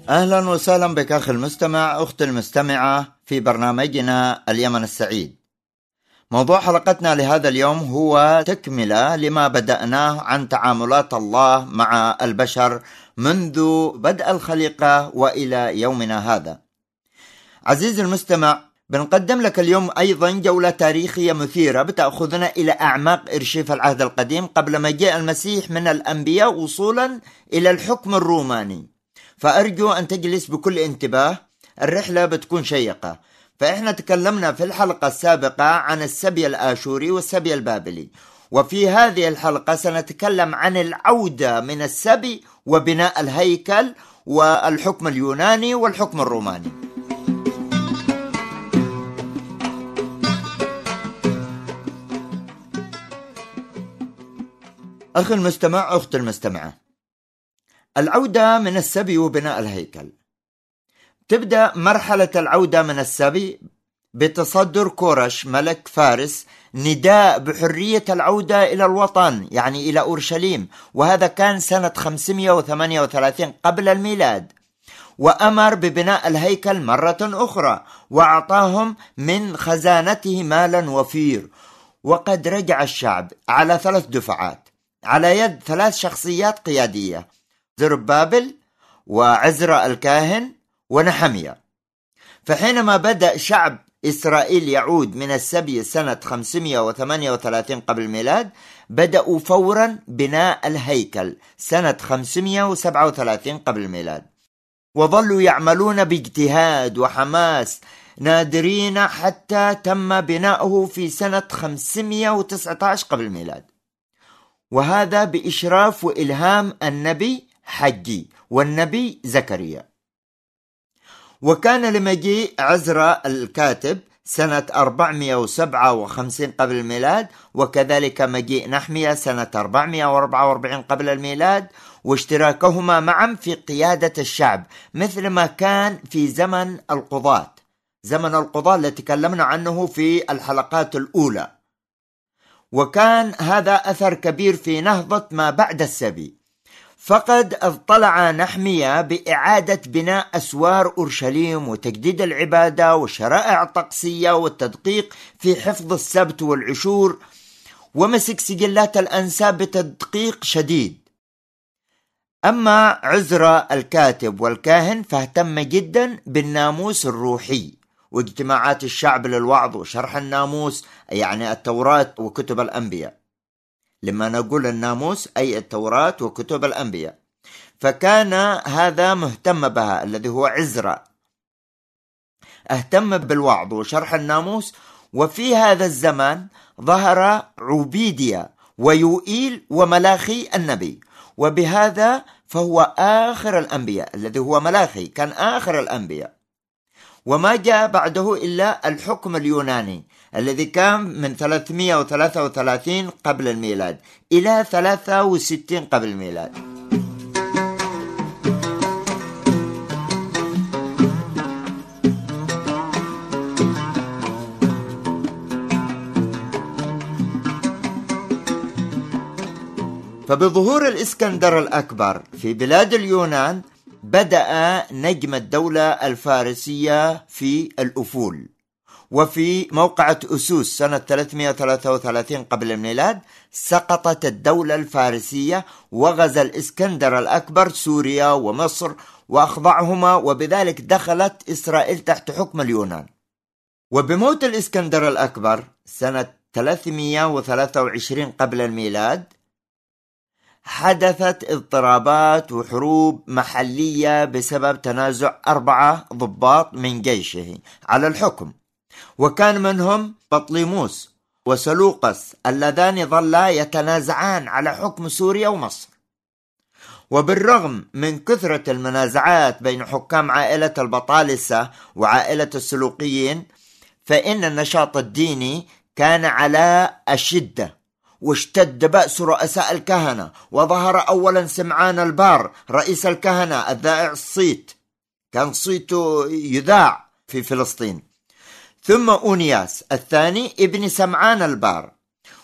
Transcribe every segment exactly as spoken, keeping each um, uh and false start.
أهلا وسهلا بك أخي المستمع أختي المستمعة في برنامجنا اليمن السعيد. موضوع حلقتنا لهذا اليوم هو تكملة لما بدأناه عن تعاملات الله مع البشر منذ بدء الخليقة وإلى يومنا هذا. عزيزي المستمع، بنقدم لك اليوم أيضا جولة تاريخية مثيرة بتأخذنا إلى أعماق إرشيف العهد القديم قبل مجيء المسيح من الأنبياء وصولا إلى الحكم الروماني. فأرجو أن تجلس بكل انتباه، الرحلة بتكون شيقة. فإحنا تكلمنا في الحلقة السابقة عن السبي الآشوري والسبي البابلي، وفي هذه الحلقة سنتكلم عن العودة من السبي وبناء الهيكل والحكم اليوناني والحكم الروماني. أخي المستمع أختي المستمعة، العودة من السبي وبناء الهيكل. تبدأ مرحلة العودة من السبي بتصدر كورش ملك فارس نداء بحرية العودة إلى الوطن، يعني إلى أورشليم، وهذا كان سنة خمسمائة وثمانية وثلاثين قبل الميلاد، وأمر ببناء الهيكل مرة أخرى وأعطاهم من خزانته مالا وفير. وقد رجع الشعب على ثلاث دفعات على يد ثلاث شخصيات قيادية: زربابل وعزرا الكاهن ونحمية. فحينما بدأ شعب إسرائيل يعود من السبي سنة خمسمائة وثمانية وثلاثين قبل الميلاد، بدأوا فورا بناء الهيكل سنة خمسمائة وسبعة وثلاثين قبل الميلاد، وظلوا يعملون باجتهاد وحماس نادرين حتى تم بناؤه في سنة خمسمائة وتسعة عشر قبل الميلاد، وهذا بإشراف وإلهام النبي حجي والنبي زكريا. وكان لمجيء عزرا الكاتب سنة أربعمائة وسبعة وخمسين قبل الميلاد، وكذلك مجيء نحمية سنة أربعمائة وأربعة وأربعين قبل الميلاد، واشتراكهما معا في قيادة الشعب مثل ما كان في زمن القضاة، زمن القضاة اللي تكلمنا عنه في الحلقات الأولى. وكان هذا أثر كبير في نهضة ما بعد السبي. فقد اطلع نحمية بإعادة بناء أسوار أورشليم وتجديد العبادة والشرائع الطقسية والتدقيق في حفظ السبت والعشور، ومسك سجلات الأنساب بتدقيق شديد. أما عزرا الكاتب والكاهن فاهتم جدا بالناموس الروحي واجتماعات الشعب للوعظ وشرح الناموس، يعني التوراة وكتب الأنبياء. لما نقول الناموس أي التوراة وكتب الأنبياء، فكان هذا مهتم بها الذي هو عزرا، اهتم بالوعظ وشرح الناموس. وفي هذا الزمان ظهر عبيديا ويوئيل وملاخي النبي، وبهذا فهو آخر الأنبياء، الذي هو ملاخي كان آخر الأنبياء. وما جاء بعده إلا الحكم اليوناني الذي كان من ثلاثمائة وثلاثة وثلاثين قبل الميلاد إلى ثلاثة وستين قبل الميلاد. فبظهور الإسكندر الأكبر في بلاد اليونان بدأ نجم الدولة الفارسية في الأفول. وفي موقعة أسوس سنة ثلاثمائة وثلاثة وثلاثين قبل الميلاد سقطت الدولة الفارسية، وغزا الإسكندر الأكبر سوريا ومصر وأخضعهما، وبذلك دخلت إسرائيل تحت حكم اليونان. وبموت الإسكندر الأكبر سنة ثلاثمائة وثلاثة وعشرين قبل الميلاد حدثت اضطرابات وحروب محلية بسبب تنازع أربعة ضباط من جيشه على الحكم، وكان منهم بطليموس وسلوقس اللذان ظلا يتنازعان على حكم سوريا ومصر. وبالرغم من كثرة المنازعات بين حكام عائلة البطالسة وعائلة السلوقيين، فإن النشاط الديني كان على الشدة، واشتد بأس رؤساء الكهنة، وظهر أولا سمعان البار رئيس الكهنة الذائع الصيت، كان صيته يذاع في فلسطين، ثم أونياس الثاني ابن سمعان البار،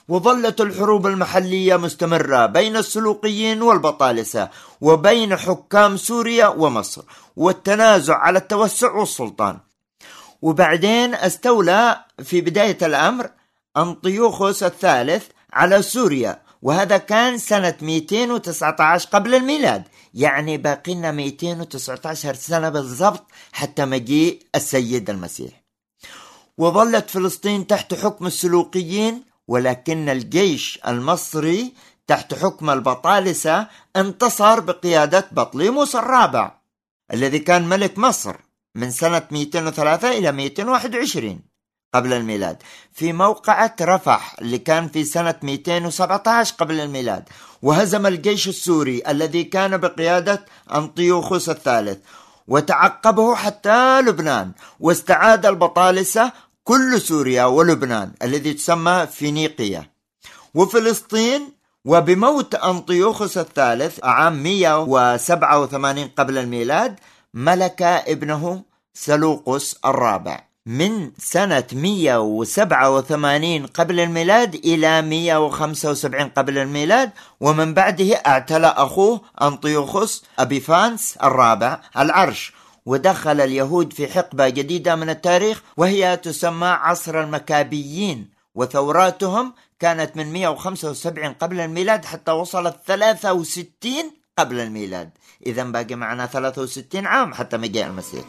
وظلت الحروب المحلية مستمرة بين السلوقيين والبطالسة وبين حكام سوريا ومصر، والتنازع على التوسع والسلطان. وبعدين استولى في بداية الأمر أنطيوخوس الثالث على سوريا، وهذا كان سنة مئتين وتسعة عشر قبل الميلاد، يعني باقي لنا مئتين وتسعة عشر سنة بالضبط حتى مجيء السيد المسيح. وظلت فلسطين تحت حكم السلوقيين، ولكن الجيش المصري تحت حكم البطالسة انتصر بقيادة بطليموس الرابع الذي كان ملك مصر من سنة مئتين وثلاثة إلى مئتين وواحد وعشرين قبل الميلاد في موقعة رفح اللي كان في سنة مئتين وسبعة عشر قبل الميلاد، وهزم الجيش السوري الذي كان بقيادة أنطيوخوس الثالث، وتعقبه حتى لبنان، واستعاد البطالسة كل سوريا ولبنان الذي تسمى فينيقيا وفلسطين. وبموت أنطيوخوس الثالث عام مئة وسبعة وثمانين قبل الميلاد ملك ابنه سلوقس الرابع من سنة مئة وسبعة وثمانين قبل الميلاد إلى مئة وخمسة وسبعين قبل الميلاد، ومن بعده اعتلى أخوه أنطيوخوس أبيفانس الرابع العرش، ودخل اليهود في حقبة جديدة من التاريخ وهي تسمى عصر المكابيين، وثوراتهم كانت من مئة وخمسة وسبعين قبل الميلاد حتى وصلت ثلاثة وستين قبل الميلاد. إذن باقي معنا ثلاثة وستين عام حتى مجيء المسيح.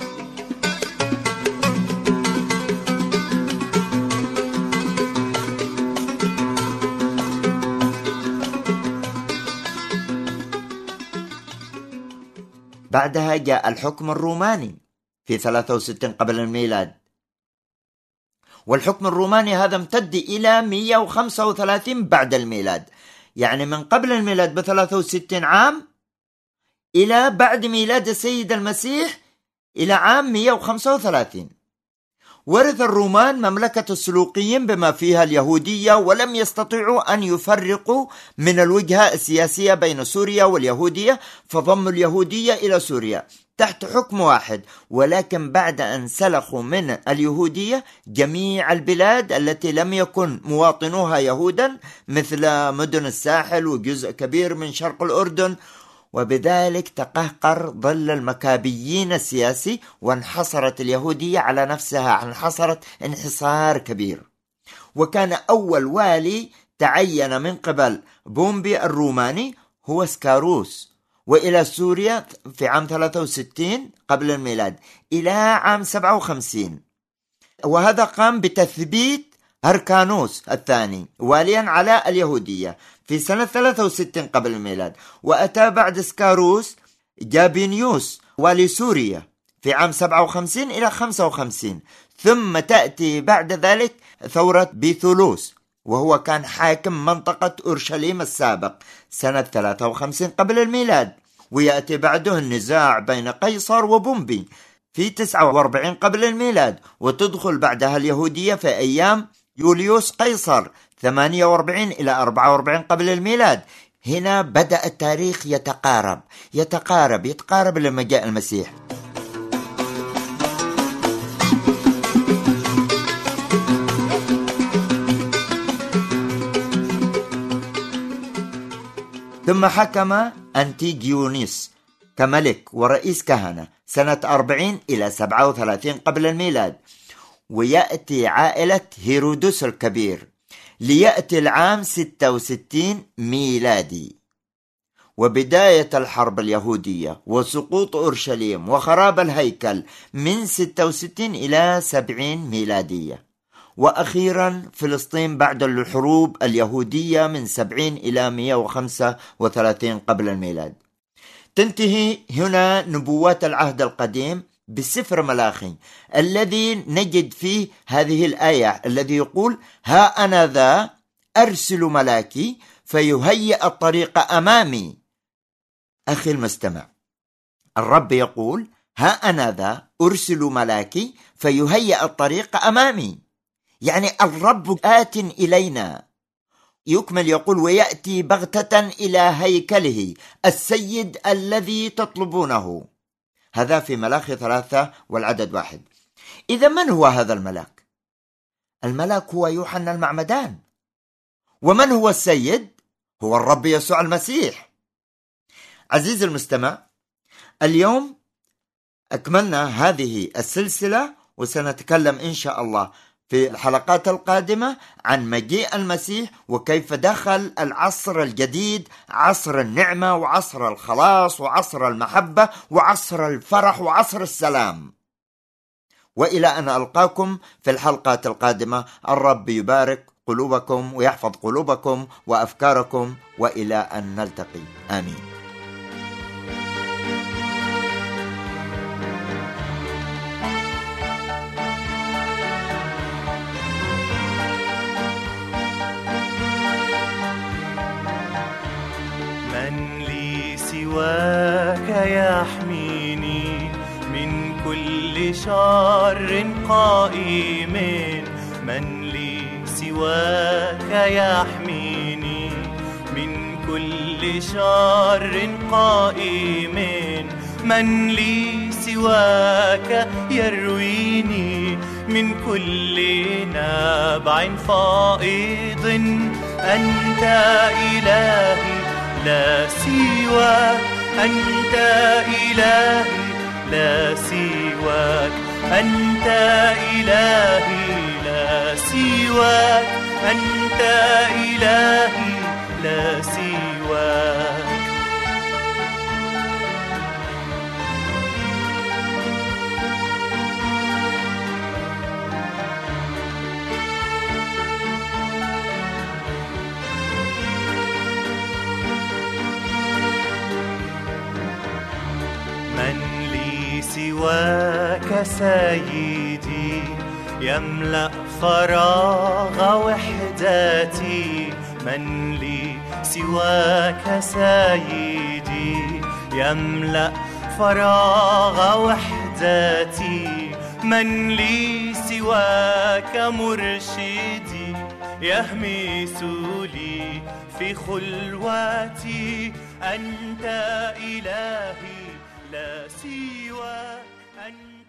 بعدها جاء الحكم الروماني في ثلاثة وستين قبل الميلاد، والحكم الروماني هذا امتد إلى مئة وخمسة وثلاثين بعد الميلاد، يعني من قبل الميلاد بثلاثة وستين عام إلى بعد ميلاد السيد المسيح إلى عام مئة وخمسة وثلاثين. ورث الرومان مملكة السلوقيين بما فيها اليهودية، ولم يستطيعوا أن يفرقوا من الوجهة السياسية بين سوريا واليهودية، فضموا اليهودية إلى سوريا تحت حكم واحد. ولكن بعد أن سلخوا من اليهودية جميع البلاد التي لم يكن مواطنوها يهودا مثل مدن الساحل وجزء كبير من شرق الأردن، وبذلك تقهقر ظل المكابيين السياسي، وانحصرت اليهودية على نفسها، انحصرت انحصار كبير. وكان أول والي تعين من قبل بومبي الروماني هو سكاروس، وإلى سوريا في عام ثلاثة وستين قبل الميلاد إلى عام سبعة وخمسين، وهذا قام بتثبيت هركانوس الثاني واليا على اليهودية في سنة ثلاثة وستين قبل الميلاد. وأتى بعد سكاروس جابينيوس والي سوريا في عام سبعة وخمسين إلى خمسة وخمسين، ثم تأتي بعد ذلك ثورة بيثولوس وهو كان حاكم منطقة أورشليم السابق سنة ثلاثة وخمسين قبل الميلاد. ويأتي بعده النزاع بين قيصر وبومبي في تسعة وأربعين قبل الميلاد، وتدخل بعدها اليهودية في أيام يوليوس قيصر ثمانية وأربعين إلى أربعة وأربعين قبل الميلاد. هنا بدأ التاريخ يتقارب يتقارب يتقارب لما جاء المسيح. ثم حكم أنتيجيونيس كملك ورئيس كهنة سنة أربعين إلى سبعة وثلاثين قبل الميلاد. ويأتي عائلة هيرودوس الكبير ليأتي العام ستة وستين ميلادي، وبداية الحرب اليهودية وسقوط أورشليم وخراب الهيكل من ستة وستين إلى سبعين ميلادية. وأخيرا فلسطين بعد الحروب اليهودية من سبعين إلى مئة وخمسة وثلاثين قبل الميلاد. تنتهي هنا نبوات العهد القديم بسفر ملاخي الذي نجد فيه هذه الآية الذي يقول: ها أنا ذا أرسل ملاكي فيهيئ الطريق أمامي. أخي المستمع، الرب يقول: ها أنا ذا أرسل ملاكي فيهيئ الطريق أمامي، يعني الرب آت إلينا. يكمل يقول: ويأتي بغتة إلى هيكله السيد الذي تطلبونه. هذا في ملاخي ثلاثة والعدد واحد. إذا من هو هذا الملاك؟ الملاك هو يوحنا المعمدان، ومن هو السيد؟ هو الرب يسوع المسيح. عزيزي المستمع، اليوم أكملنا هذه السلسلة، وسنتكلم إن شاء الله في الحلقات القادمة عن مجيء المسيح وكيف دخل العصر الجديد، عصر النعمة وعصر الخلاص وعصر المحبة وعصر الفرح وعصر السلام. وإلى أن ألقاكم في الحلقات القادمة، الرب يبارك قلوبكم ويحفظ قلوبكم وأفكاركم، وإلى أن نلتقي، آمين. من لي سواك يحميني من كل شر قائم، من لي سواك يحميني من كل شر قائم، من لي سواك يرويني من كل نبع فائض. أنت إلهي لا سواك، أنت إلهي لا سواك، أنت إلهي لا سواك، أنت إلهي لا سواك. من لي سواك سيدي يملأ فراغ وحدتي، من لي سواك سيدي يملأ فراغ وحدتي، من لي سواك مرشدي يهمس لي في خلوتي. أنت إلهي لا سواك، أنت